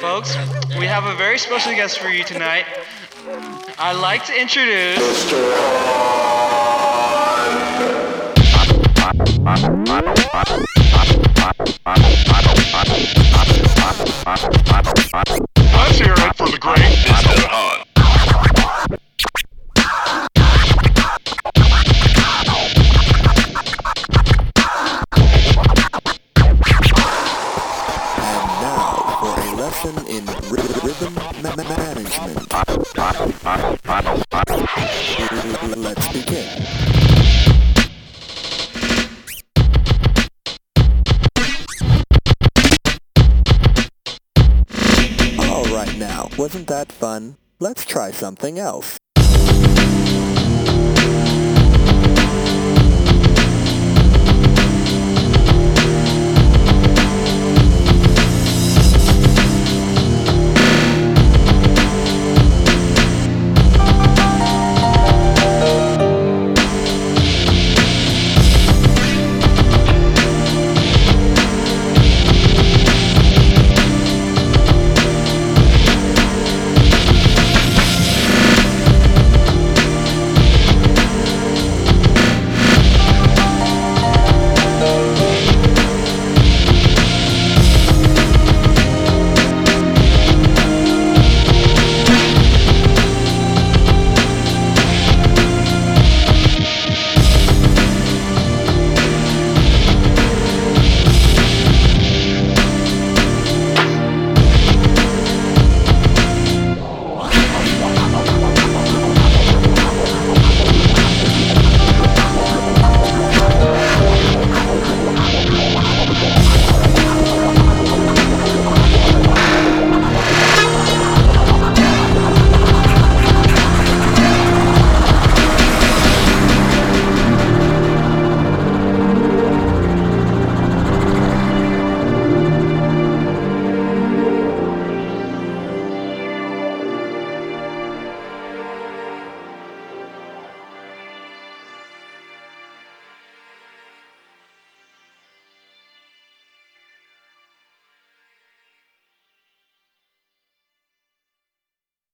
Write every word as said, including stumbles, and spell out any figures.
Folks, we have a very special guest for you tonight. I'd like to introduce... Let's hear it for the great Mister Hunt. Lesson in rhythm ma- management. Let's begin. All right now, wasn't that fun? Let's try something else.